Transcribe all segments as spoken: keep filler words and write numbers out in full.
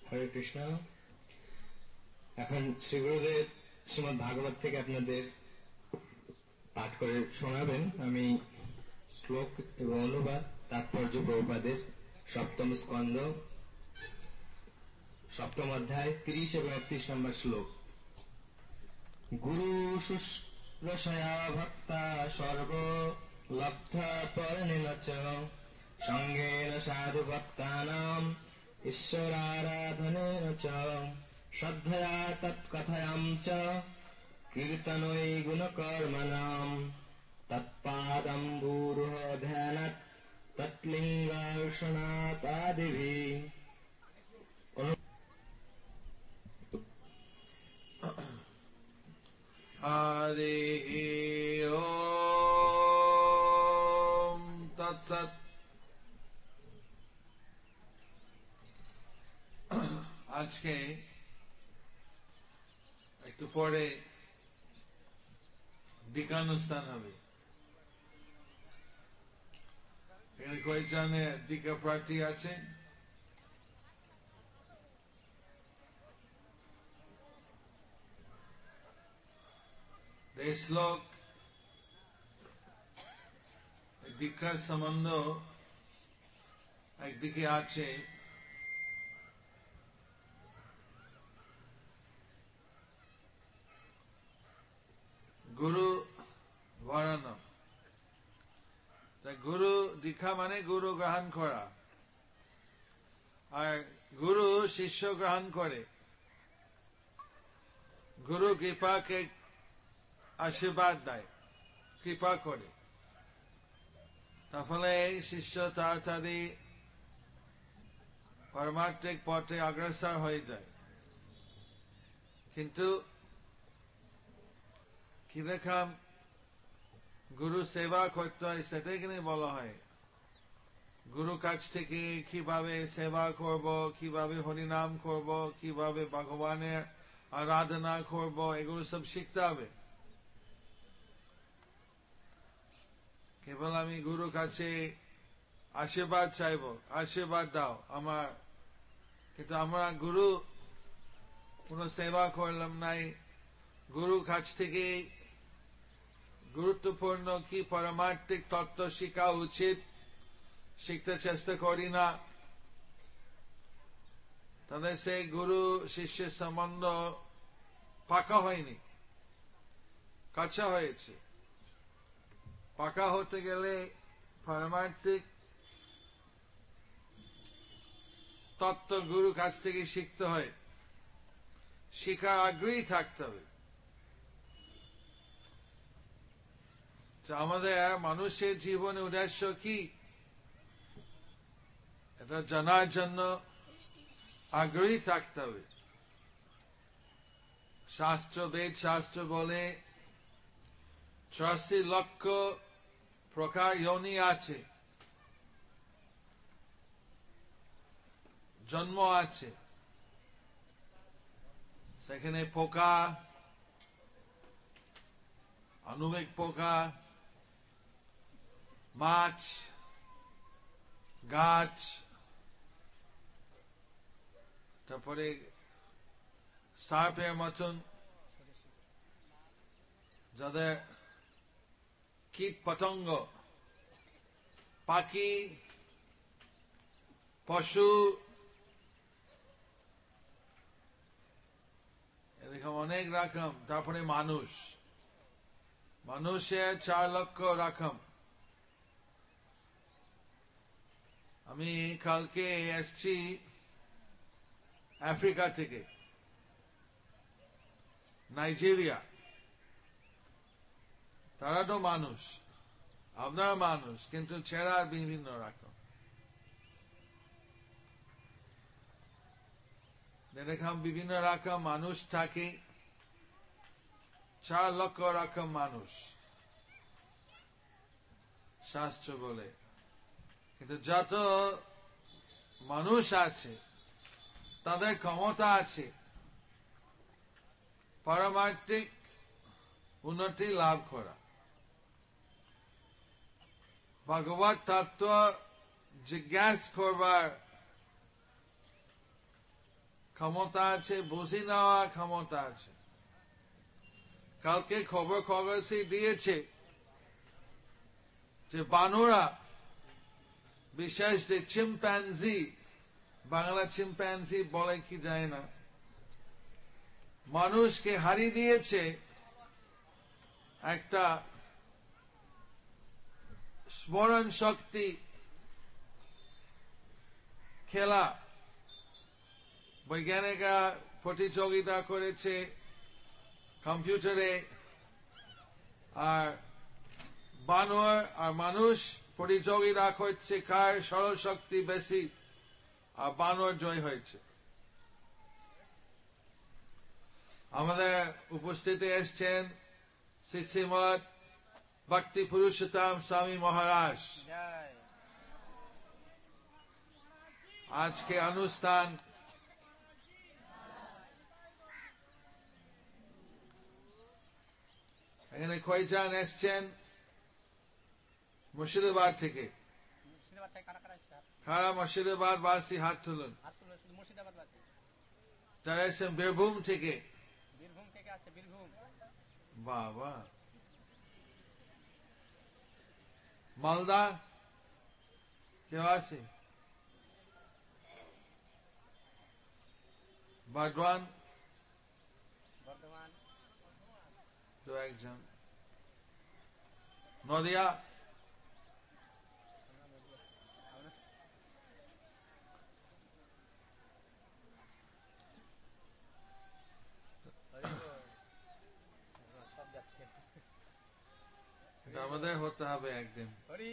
হরে কৃষ্ণ। এখন শ্রী গুরুদেব শ্রীমদ্ ভাগবত থেকে আপনাদের পাঠ করে শোনাবেন। আমি শ্লোক এবং অনুবাদ তাৎপর্য প্রভুপাদের সপ্তম স্কন্ধ সপ্তম অধ্যায় তিরিশ এবং একত্রিশ নম্বর শ্লোক। গুরু শুশ্রূষয়া ভক্তা সর্ব লব্ধ পরিণীন চ সঙ্গেন সাধু ভক্তানাম ঈশ্বরারাধনেন চ শ্রদ্ধয়া তৎকথয়াম চ কীর্তনৈ গুণকর্মণাম তৎপাদম্বুরুহ ধ্যানাৎ তৎলিঙ্গার্ষণাতাদিভিঃ। Hare Om Tat Sat। আজকে একটু পরে দীক্ষানুষ্ঠান হবে। এখানে কয়েকজনে দীক্ষা প্রার্থী আছে? এই শ্লোক দীক্ষার সম্বন্ধ একদিকে আছে, গুরু বরণ। গুরু দীক্ষা মানে গুরু গ্রহণ করা, আর গুরু শিষ্য গ্রহণ করে। গুরু কৃপাকে আশীর্বাদ দেয়, কৃপা করে, তাহলে শিষ্য তাড়াতাড়ি পারমার্থিক পথে অগ্রসর হয়ে যায়। কিন্তু কিরকম গুরু সেবা করতে হয় সেটাই কিনে বলা হয়। গুরু কাছ থেকে কিভাবে সেবা করব, কিভাবে হরিনাম করব, কিভাবে ভগবানের আরাধনা করব, এগুলো সব শিখতে হবে। কেবল আমি গুরু কাছে আশীর্বাদ চাইব, আশীর্বাদ দাও আমার, কিন্তু আমরা গুরু কোন সেবা করলাম নাই, গুরু কাছ থেকে গুরুত্বপূর্ণ কি পারমার্থিক তত্ত্ব শিখা উচিত শিখতে চেষ্টা করি না, তাহলে সেই গুরু শিষ্যের সম্বন্ধ পাকা হয়নি, কাঁচা হয়েছে। পাকা হতে গেলে পারমার্থিক তত্ত্ব গুরু কাছ থেকে শিখতে হয়, শিখার আগ্রহী থাকতে হবে। আমাদের মানুষের জীবনে উদ্দেশ্য কি, এটা জানার জন্য আগ্রহী থাকতে হবে। শাস্ত্র, বেদ শাস্ত্র বলে চুরাশি লক্ষ প্রকার যোনি আছে, জন্ম আছে। সেখানে পোকা, আণবিক পোকা, মাছ, গাছ, তারপরে সাপের মতন যাদের কীট পতঙ্গ, পাখি, পশু, এরকম অনেক রকম। তারপরে মানুষ, মানুষের চার লক্ষ রকম। আমি কালকে এসছি আফ্রিকা থেকে, নাইজেরিয়া। তারা তো মানুষ, আপনারা মানুষ, কিন্তু ছেড়া বিভিন্ন রকম। এরকম বিভিন্ন রকম মানুষ থাকে, চার লক্ষ রকম মানুষ শাস্ত্র বলে। কিন্তু যত মানুষ আছে তাদের ক্ষমতা আছে পারমার্থিক উন্নতি লাভ করা, ভগবত তত্ত্ব জিজ্ঞাসা করবার ক্ষমতা আছে, বুঝি নেওয়া ক্ষমতা আছে। কালকে খবর খবরসি দিয়েছে যে বানরা, বিশেষ যে চিম্প্যাঞ্জি, বাংলা চিম্প্যাঞ্জি বলে কি যায় না, মানুষকে হারিয়ে দিয়েছে একটা স্মরণ শক্তি খেলা। বৈজ্ঞানিকরা প্রতিযোগিতা করেছে কম্পিউটারে, আর বানর আর মানুষ প্রতিযোগিতা করছে কার স্মরণ শক্তি বেশি, আর বানর জয় হয়েছে। আমাদের উপস্থিতি এসছেন শ্রী শ্রীমৎ ভক্তি পুরুষোত্তম স্বামী মহারাজ। আজকে অনুষ্ঠান এখানে কয়জন এসছেন? মুর্শিদাবাদ থেকে। খারা মুর্শিদাবাদ বাসী হাত তুলুন। যারা এসছেন বীরভূম থেকে। বাবা, মালদা কেউ আছে? বর্ধমান দু একজন। নদিয়া, আমাদের হতে হবে একদিন।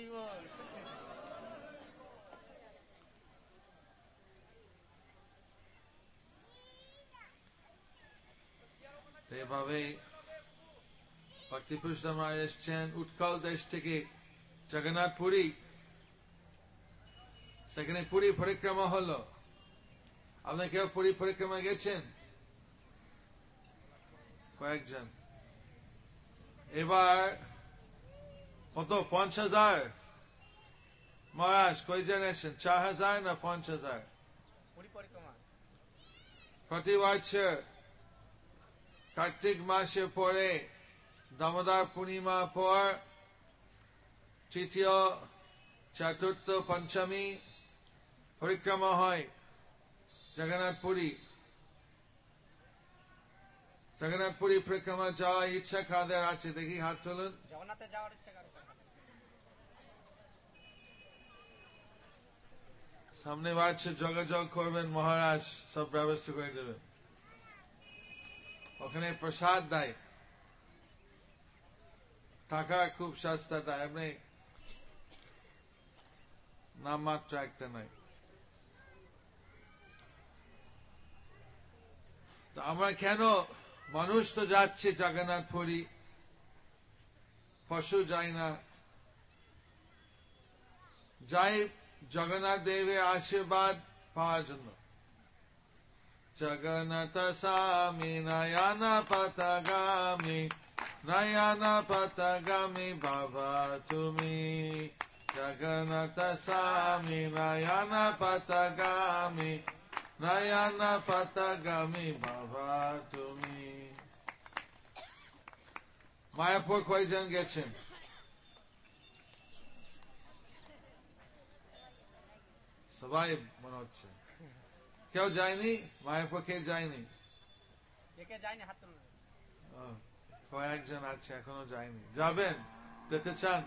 এভাবেই ভক্তি পুরুষোত্তম এসছেন উৎকল দেশ থেকে, জগন্নাথ পুরী। সেখানে পুরী পরিক্রমা হলো। আপনি কেউ পুরী পরিক্রমা গেছেন? কয়েকজন। এবার কত? পাঁচ হাজার মহারাজ কয়জন এসেছেন? চার হাজার না পাঁচ হাজার? প্রতি বছর কার্তিক মাসে পরে দামোদর পূর্ণিমা পর তৃতীয়, চতুর্থ, পঞ্চমী পরিক্রমা হয় জগন্নাথ পুরী। জগন্নাথ পুরী পরিক্রমা যাওয়া ইচ্ছা কাদের আছে? দেখি হাত তুলুন। জগন্নাথে যাওয়ার ইচ্ছা কার? সামনে বাড়ছে, যোগাযোগ করবেন, মহারাজ সব ব্যবস্থা করে দেবেন। ওখানে প্রসাদ দেয়, টাকা খুব সস্তা দেয়, এমনি নামমাত্র একটা নাই। তো আমরা কেন, মানুষ তো যাচ্ছে জগন্নাথ পুরী, পশু যায় না। যাই জগন্নাথ দেবের আশীর্বাদ পাওয়ার জন্য। জগন্নাথ স্বামী নয়ন পথগামী, নয়ন পথগামী বাবা তুমি। জগন্নাথ স্বামী নয়ন পথগামী, নয়ন পথগামী বাবা তুমি। মায়াপুর কয়জন গেছেন? সবাই মনে হচ্ছে। কেউ যায়নি মায়াপুর? কে যায়নি? কয়েকজন আছে এখনো যায়নি। যাবেন? যেতে চান?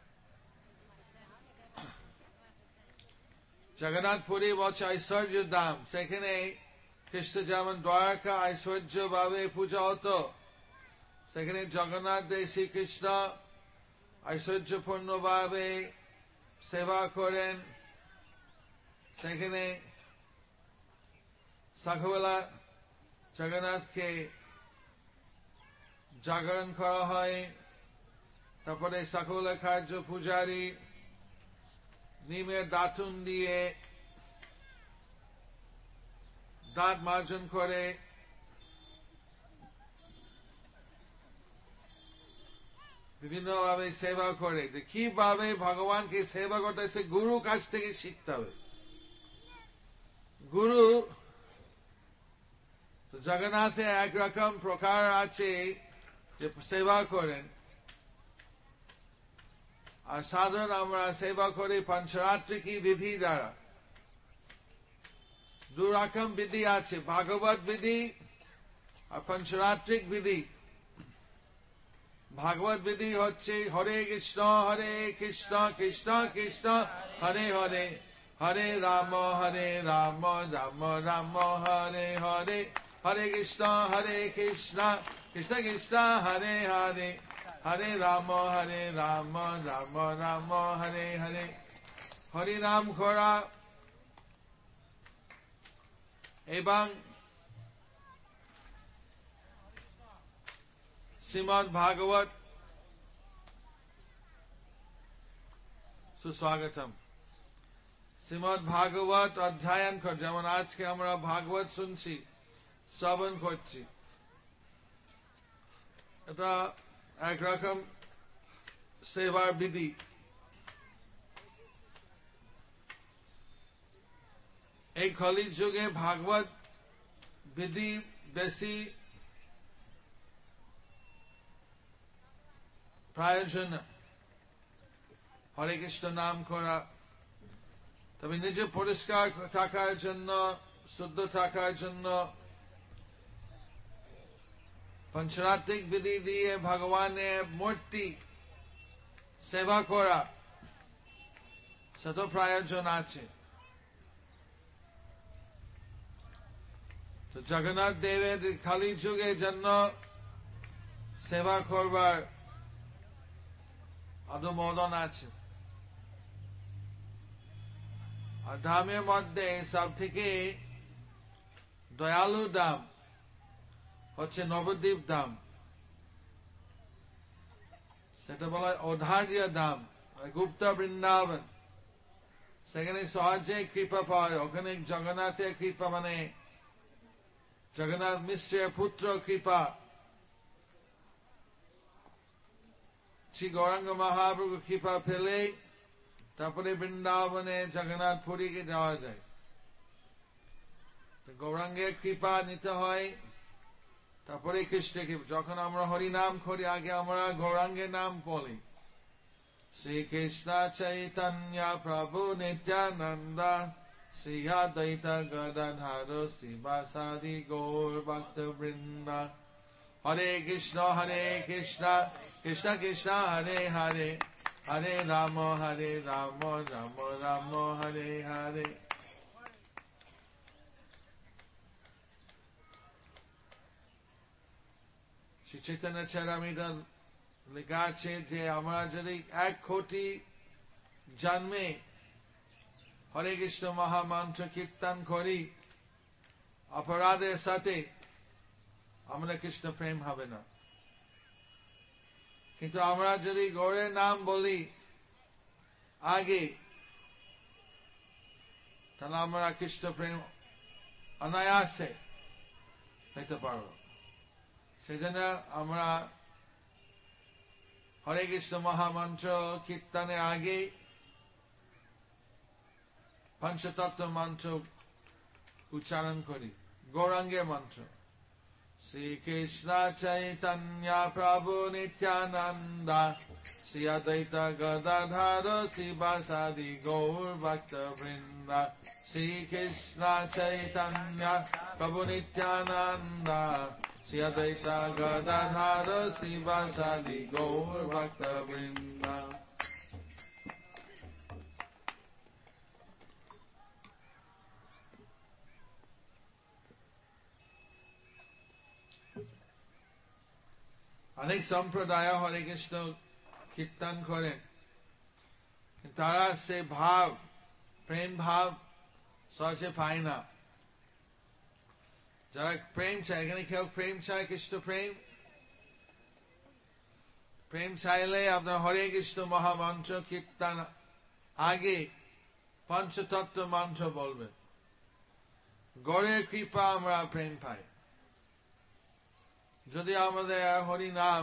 জগন্নাথ পুরী বলছে ঐশ্বর্য ধাম। সেখানে কৃষ্ণ যেমন দ্বারকা ঐশ্বর্য ভাবে পূজা হতো, সেখানে জগন্নাথ দেব শ্রীকৃষ্ণ ঐশ্বর্যপূর্ণ ভাবে সেবা করেন। সেখানে সকালবেলা জগন্নাথকে জাগরণ করা হয়। তারপরে সকালবেলা কার্য পূজারী নিমের দাঁতুন দিয়ে দাঁত মার্জন করে বিভিন্ন ভাবে সেবা করে। যে কিভাবে ভগবানকে সেবা করতে, সে গুরু কাছ থেকে শিখতে হবে। গুরু জগন্নাথে একরকম প্রকার আছে যে সেবা করেন, আর সাধারণ আমরা সেবা করি পঞ্চরাত্রিকী বিধি দ্বারা। দু রকম বিধি আছে, ভাগবত বিধি আর পঞ্চরাত্রিক বিধি। ভাগবত বিধি হচ্ছে হরে কৃষ্ণ হরে কৃষ্ণ কৃষ্ণ কৃষ্ণ হরে হরে, হরে রাম হরে রাম রাম রাম হরে হরে, হরে কৃষ্ণ হরে কৃষ্ণ কৃষ্ণ কৃষ্ণ হরে হরে, হরে রাম হরে রাম রাম রাম হরে হরে। হরি নাম করা এবং শ্রীমদ্ ভাগবত সুস্বাগতম। শ্রীমদ্ ভাগবত অধ্যয়ন কর, যেমন আজকে আমরা ভাগবত শুনছি, শ্রবণ করছি, এটা একরকম সেবার বিধি। এই কলি যুগে ভাগবত বিধি বেশি প্রয়োজন। হরে কৃষ্ণ নাম করা, তবে নিজে পরিষ্কার থাকার জন্য, শুদ্ধ থাকার জন্য পঞ্চরাত্রিক বিধি দিয়ে ভগবানের মূর্তি সেবা করা, সেটা প্রয়োজন আছে। তো জগন্নাথ দেবের খালি যুগের জন্য সেবা করবার অনুমোদন আছে। আর ধামের মধ্যে সব থেকে দয়ালু ধাম হচ্ছে নবদ্বীপ ধাম, সেটা বলা হয় ঔদার্য ধাম, গুপ্ত বৃন্দাবন। সেখানে সহজে কৃপা পায়। ওখানে জগন্নাথের কৃপা মানে জগন্নাথ মিশ্রের পুত্র কৃপা, শ্রী গৌরাঙ্গ মহাপ্রভু কৃপা পেলে তারপরে বৃন্দাবনে জগন্নাথ পুরীকে যাওয়া যায়। গৌরাঙ্গের কৃপা নিতে হয়, তারপরে কৃষ্ণের কৃপা। যখন আমরা হরি নাম করি, আগে আমরা গৌরাঙ্গের নাম বলি, শ্রীকৃষ্ণ চৈতন্য প্রভু নিত্যানন্দ শ্রী অদ্বৈত গদাধর শিবাসাদি গৌর ভক্ত বৃন্দ। হরে কৃষ্ণ হরে কৃষ্ণ কৃষ্ণ কৃষ্ণ হরে হরে, হরে রাম হরে রাম রাম রাম হরে হরে। শ্রী চৈতন্য চরিতামৃতে লেখা আছে যে আমরা যদি এক কোটি জন্মে হরে কৃষ্ণ মহামন্ত্র কীর্তন করি, অপরাধের সাথে আমাদের কৃষ্ণ প্রেম হবে না। কিন্তু আমরা যদি গৌরের নাম বলি আগে, তাহলে আমরা কৃষ্ণ প্রেম অনায়াসে পেতে পারব। সেই জন্য আমরা হরে কৃষ্ণ মহামন্ত্র কীর্তনের আগে পঞ্চতত্ত্ব মন্ত্র উচ্চারণ করি, গৌরাঙ্গের মন্ত্র। শ্রীকৃষ্ণ চৈতন্য প্রভু নিত্যানন্দ শ্রী অদ্বৈত গদাধর শিবাসাদি গৌর ভক্ত বৃন্দ। শ্রীকৃষ্ণ চৈতন্য প্রভু নিত্যানন্দ শ্রী অদ্বৈত গদাধর শিবাসাদি গৌর ভক্ত বৃন্দ। অনেক সম্প্রদায় হরে কৃষ্ণ কীর্তন করেন, তারা সে ভাব, প্রেম ভাব সহজে পায় না। যারা প্রেম চায়, এখানে কেউ প্রেম চায়, কৃষ্ণ প্রেম প্রেম চাইলে আপনার হরে কৃষ্ণ মহামন্ত্র কীর্তন আগে পঞ্চতত্ত্ব মন্ত্র বলবেন। গৌরের কৃপা আমরা প্রেম পাই। যদি আমাদের হরি নাম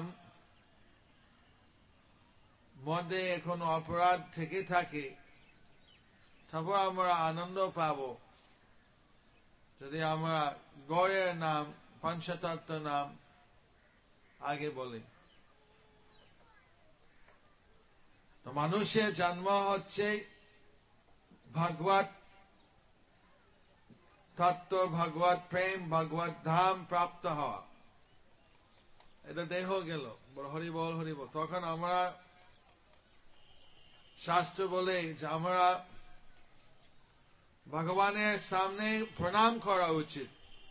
মধ্যে এখন অপরাধ থেকে থাকে, তারপর আমরা আনন্দ পাব যদি আমরা গৌরের নাম পঞ্চতত্ত্ব নাম আগে বলি। তো মানুষের জন্ম হচ্ছে ভগবত তত্ত্ব, ভগবত প্রেম, ভগবত ধাম প্রাপ্ত হওয়া। এটা দেহ গেল, হরি বল হরি বল। তখন আমরা শাস্ত্র বলে যে আমরা ভগবানের সামনে প্রণাম করা উচিত,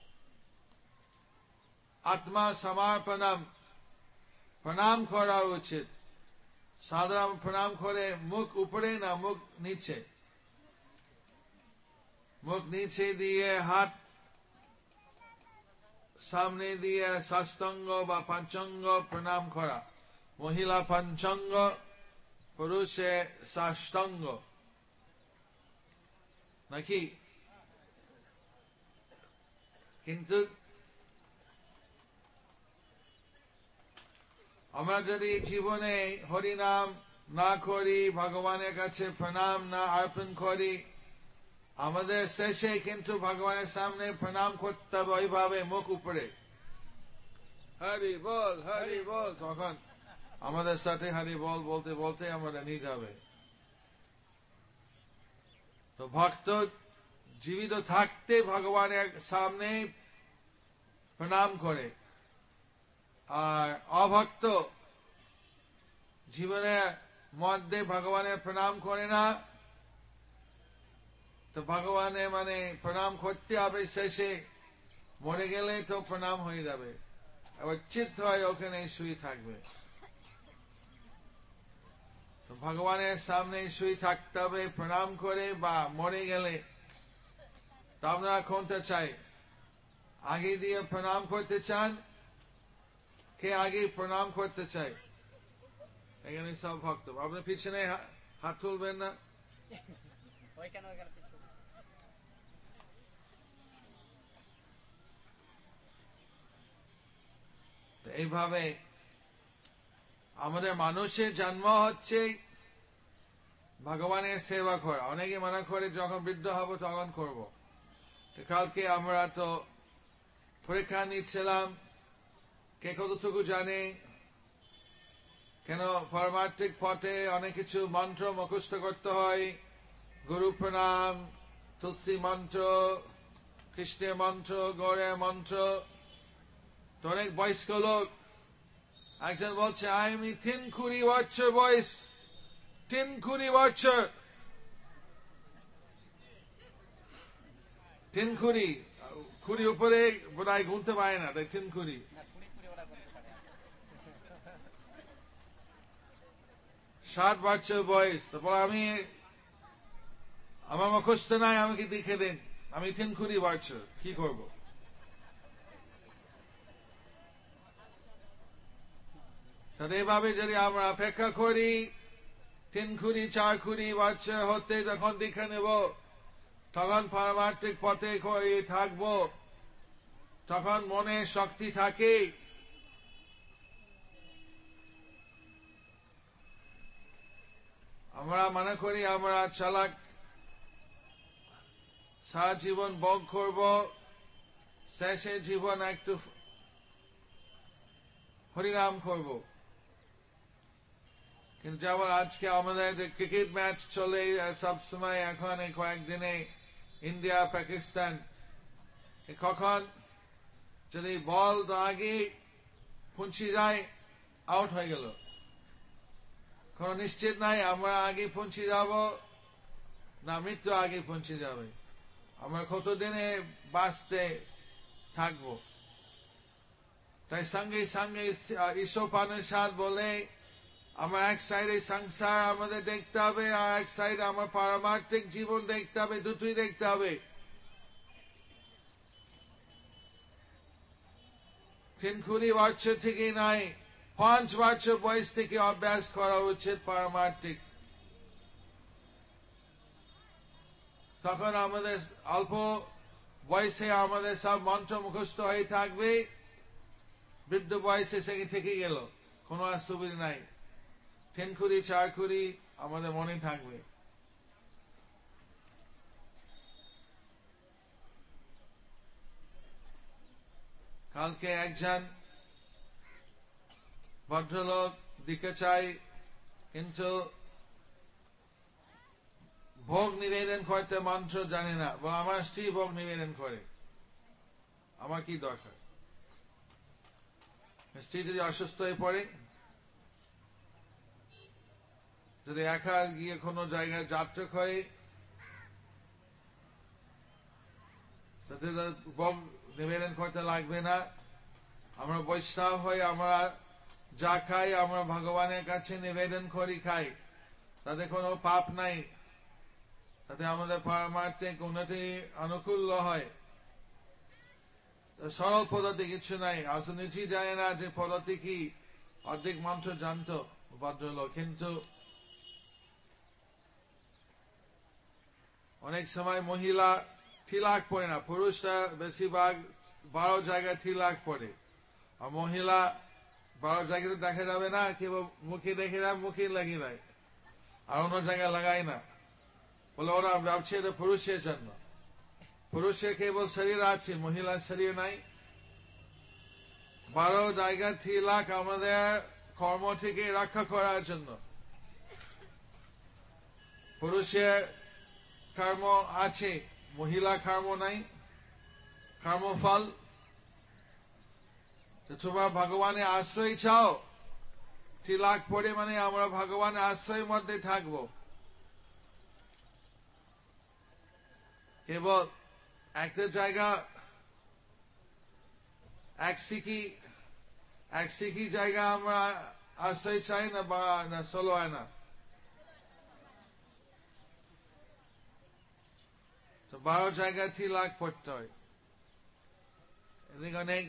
আত্মা সমর্পণম প্রণাম করা উচিত। সাধারণ প্রণাম করে মুখ উপরে না, মুখ নিচে, মুখ নিচে দিয়ে হাত সামনে দিয়ে সাষ্টাঙ্গ বা পঞ্চাঙ্গ প্রণাম করা। মহিলা পঞ্চাঙ্গ, পুরুষে সাষ্টাঙ্গ, নাকি? কিন্তু আমরা যদি জীবনে হরিনাম না করি, ভগবানের কাছে প্রণাম না অর্পণ করি, আমাদের শেষে কিন্তু ভগবানের সামনে প্রণাম করতে হবে ওইভাবে মুখ উপরে, হরি বল হরি বল। তখন আমাদের সাথে হরি বল বলতে বলতে আমরা নিয়ে যাবে। তো ভক্ত জীবিত থাকতে ভগবানের সামনে প্রণাম করে, আর অভক্ত জীবনের মধ্যে ভগবানের প্রণাম করে না, তো ভগবানের মানে প্রণাম করতে হবে শেষে, মরে গেলে তো প্রণাম হয়ে যাবে, আবার চিত্ত হয় ওখানে শুয়ে থাকবে। তো ভগবানের সামনে শুয়ে থাকতে হবে প্রণাম করে, বা মরে গেলে তো আপনারা কোনটা চাই? আগে দিয়ে প্রণাম করতে চান, কে আগে প্রণাম করতে চাই? এখানে সব ভক্ত, আপনার পিছনে হাত তুলবেন না। এইভাবে আমাদের মানুষের জন্ম হচ্ছে ভগবানের সেবা করা। অনেকে মনে করে যখন বৃদ্ধ হব তখন করব। কালকে আমরা তো পরীক্ষা নিচ্ছিলাম, কে কতটুকু জানে, কেন পারমার্থিক পথে অনেক কিছু মন্ত্র মুখস্থ করতে হয়, গুরু প্রণাম, তুলসী মন্ত্র, কৃষ্ণের মন্ত্র, গৌরের মন্ত্র। তো অনেক বয়স্ক লোক, একজন বলছে আমি তিন কুড়ি বছর বয়স, তিন কুড়ি বছর, তিন কুড়ি কুড়ি উপরে বোধ হয় গুনতে পারে না, তাই তিন কুড়ি। ষাট বছর বয়স, তারপর আমি আমার মুখস্থ নাই, আমাকে দেখে দেন, আমি তিন কুড়ি বছর, কি করব? তাহলে এভাবে যদি আমরা অপেক্ষা করি তিন কুড়ি চার কুড়ি বছর হতে যখন দেখে নেব, তখন পারমার্থিক পথে থাকবো, তখন মনে শক্তি থাকে। আমরা মনে করি আমরা চালাক, সারা জীবন ভোগ করব, শেষে জীবন একটু হরিনাম করব। কিন্তু যেমন আজকে আমাদের যে ক্রিকেট ম্যাচ চলে সবসময়, এখন কয়েকদিনে ইন্ডিয়া পাকিস্তান, কখন যদি বল তো আগে পৌঁছে যায়, আউট হয়ে গেল, কোন নিশ্চিত নাই আমরা আগে পৌঁছে যাব না মৃত্যু আগে পৌঁছে যাবে, আমরা কতদিনে বাঁচতে থাকবো। তাই সঙ্গে সঙ্গে ঈশোপনিষদ বলে আমার এক সাইডে সংসার আমাদের দেখতে হবে, আর এক সাইডে আমার পারমার্থিক জীবন দেখতে হবে, দুটোই দেখতে হবে। তিন কুড়ি বছর থেকে নাই, পাঁচ বছর বয়স থেকে অভ্যাস করা উচিত পারমার্থিক। তখন আমাদের অল্প বয়সে আমাদের সব মন্ত্র মুখস্থ হয়ে থাকবে, বৃদ্ধ বয়সে সেখানে থেকে গেল, কোন অসুবিধা নাই, তিন কুড়ি চার কুড়ি আমাদের মনে থাকবে। কালকে একজন ভদ্রলোক দিকে চাই, কিন্তু ভোগ নিবেদন করতে মন্ত্র জানে না, বলে আমার স্ত্রী ভোগ নিবেদন করে, আমার কি দরকার? স্ত্রী যদি অসুস্থ হয়ে পড়ে, যদি একা গিয়ে কোনো জায়গায় যাত্রা করে, তাতে ভোগ নিবেদন করতে লাগবে না। আমরা বৈষ্ণব হয়ে আমরা যা খাই আমরা ভগবানের কাছে নিবেদন করি, খাই, তাতে কোনো পাপ নাই, তাতে আমাদের পারমার্থিক উন্নতি অনুকূল হয়। সরল পদ্ধতি কিছু নাই। আসলে নিজেই জানে না যে পদ্ধতি কি, অর্ধেক মন্ত্র জানতো ভদ্রলোক, কিন্তু অনেক সময় মহিলা তিলক পড়ে না, পুরুষরা বেশিরভাগ বারো জায়গায় তিলক পড়ে, আর মহিলা বারো জায়গায় দেখা যাবে না, কেবল মুখে দেখে না, মুখে লাগিয়ে দেয়, আর অন্য জায়গায় লাগায় না, বলে ওরা ভাবছে এটা পুরুষের জন্য। পুরুষের কেবল শরীর আছে, মহিলার শরীর নাই। বারো জায়গা তিলক আমাদের কর্ম থেকে রক্ষা করার জন্য। পুরুষের কর্ম আছে, মহিলা কর্ম নাই, কর্মফল। তোমরা ভগবানের আশ্রয় চাও, তিলক পড়ে মানে আমরা ভগবানের আশ্রয়ের মধ্যে থাকবো। কেবল একটা জায়গা এক সিকি এক সিকি জায়গা আমরা আশ্রয় চাই না, বা না ষোলো হয় না, তো বারো জায়গা তিলক পড়তে হয়। এদিকে অনেক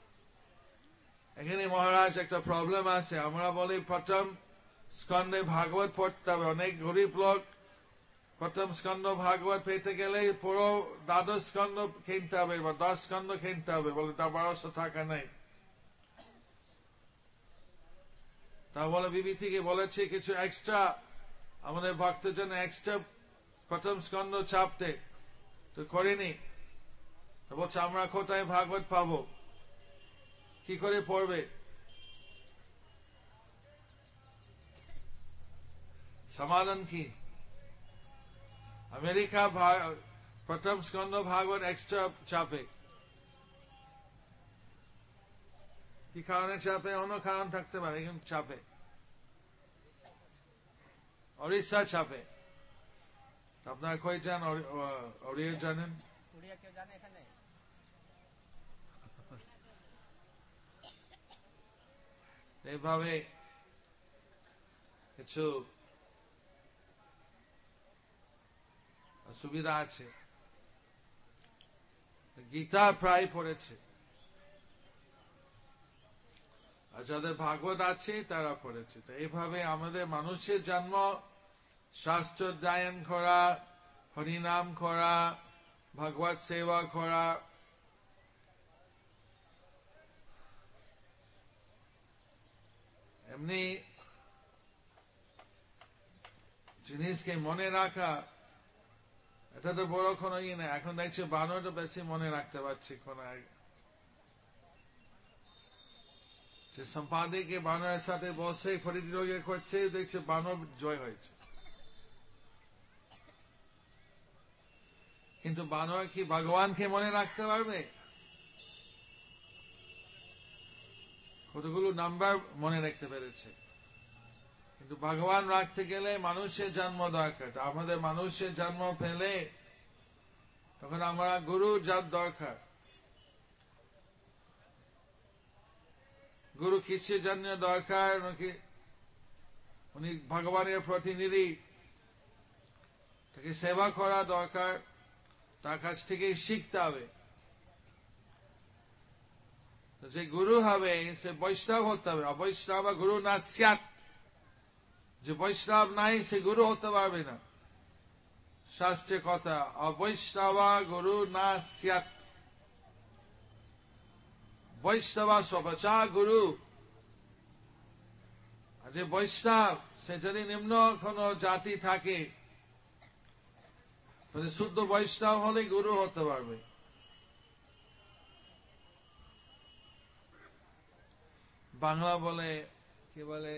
এখানে মহারাজ একটা প্রবলেম আছে। আমরা বলি প্রথম স্কন্ধে ভাগবত পড়তে হবে। অনেক গরিব লোক প্রথম স্কন্ধ ভাগবত পেতে গেলে পুরো দ্বাদশ স্কন্ধ কিনতে হবে বা দশ স্কন্ধ কিনতে হবে, বলে তা বারোশো টাকা নেই। তা বলে বিবি থেকে বলেছে কিছু এক্সট্রা আমাদের ভক্তের জন্য এক্সট্রা প্রথম স্কন্ধ ছাপতে, তো করিনি। তো বলছে আমরা কোথায় ভাগবত পাবো, কি করে পড়বে? সমাধান কি? আমেরিকা প্রথম স্কন্ধ ভাগবত এক্সট্রা চাপে। কি কারণে চাপে? অন্য কারণ থাকতে পারে, কিন্তু চাপে। ওড়িশা চাপে। আপনার কই যান? ওড়িয়া জানেন? এইভাবে কিছু সুবিধা আছে। গীতা প্রায় পড়েছে, আর যাদের ভাগবত আছে তারা পড়েছে। তো এইভাবে আমাদের মানুষের জন্ম শাস্ত্র অধ্যয়ন করা, হরিনাম করা, ভগবত সেবা করা, এমনি জিনিসকে মনে রাখা, এটা তো বড় কোনো ইয়ে না। এখন দেখছি বানরটা বেশি মনে রাখতে পারছি। কোন যে সম্পাদিকে বানরের সাথে বসে প্রতিযোগিতা করছে, দেখছে বানর জয় হয়েছে। কিন্তু বানর কি ভগবানকে মনে রাখতে পারবে? কতগুলো নাম্বার মনে রাখতে পেরেছে, কিন্তু ভগবান রাখতে গেলে মানুষের জন্ম দরকার। আমাদের মানুষের জন্ম পেলে তখন আমরা গুরু যার দরকার। গুরু কিসের জন্য দরকার? নাকি উনি ভগবানের প্রতিনিধি, তাকে সেবা করা দরকার, তার কাছ থেকে শিখতে হবে। যে গুরু হবে সে বৈষ্ণব হতে হবে। অবৈষ্ণব গুরু না স্যাত, যে বৈষ্ণব নাই সে গুরু হতে পারবে না। শাস্ত্রের কথা, অবৈষ্ণব গুরু না স্যাত, বৈষ্ণব সবচা গুরু। যে বৈষ্ণব সে যদি নিম্ন কোন জাতি থাকে, শুদ্ধ বৈষ্ণব হলে গুরু হতে পারবে। বাংলা বলে কি বলে,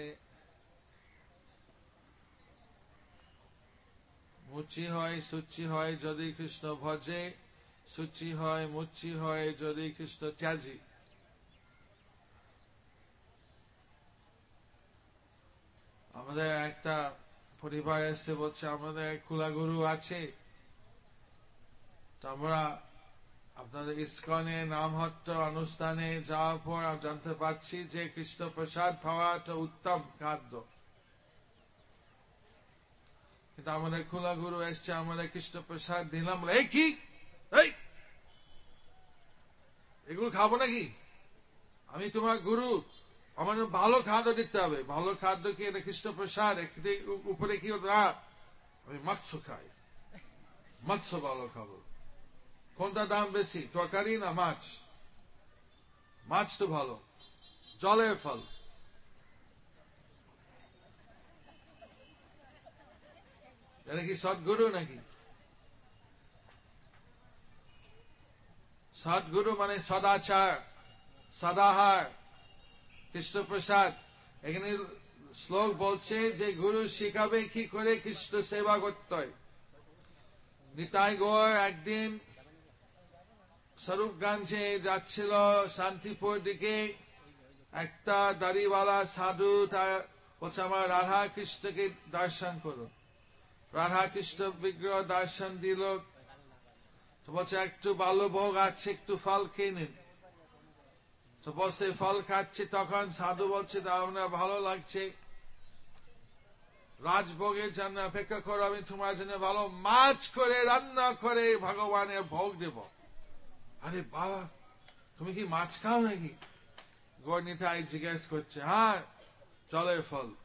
মুচি হয় সুচি হয় যদি কৃষ্ণ ভজে, সুচি হয় মুচি হয় যদি কৃষ্ণ ত্যাজি। আমাদের একটা পরিবার এসছে, বলছে আমাদের কুলাগুরু আছে, তো আমরা আপনাদের ইস্কনে নামহট্ট অনুষ্ঠানে যাওয়ার পর জানতে পারছি যে কৃষ্ণ প্রসাদ পাওয়াটা উত্তম খাদ্য। কিন্তু আমাদের কুলাগুরু এসছে, আমাদের কৃষ্ণ প্রসাদ দিলাম, এই কি এই এগুলো খাবো নাকি? আমি তোমার গুরু, আমার ভালো খাদ্য দিতে হবে। ভালো খাদ্য কি? এটা কৃষ্ণ প্রসাদ, উপরে কি আমি মাংস খাই, মাংস ভালো খাবো। কোনটা দাম বেশি, তরকারি না মাছ? মাছ তো ভালো, জলের ফল। এটা কি সদ্গুরু নাকি? সদ্গুরু মানে সদাচার, সদাহার, কৃষ্ণ প্রসাদ। এখানে শ্লোক বলছে যে গুরু শিখাবে কি করে কৃষ্ণ সেবা করতে হয়। নিতাই গৌর একদিন স্বরূপগঞ্জে যাচ্ছিল শান্তিপুর দিকে, একটা দাড়িওয়ালা সাধু তার বলছে আমার রাধা কৃষ্ণকে দর্শন করো। রাধা কৃষ্ণ বিগ্রহ দর্শন দিল, তো বলছে একটু বাল্যভোগ আছে, একটু ফল খেয়ে নিন। তো বসে ফল খাচ্ছে, তখন সাধু বলছে আমার ভালো লাগছে, রাজভোগের জন্য অপেক্ষা করো, আমি তোমার জন্য ভালো মাছ করে রান্না করে ভগবানের ভোগ দেব। আরে বাবা, তুমি কি মাছ খাও নাকি? গৌর নিতাই জিজ্ঞেস করছে। হ্যাঁ, জলের ফল।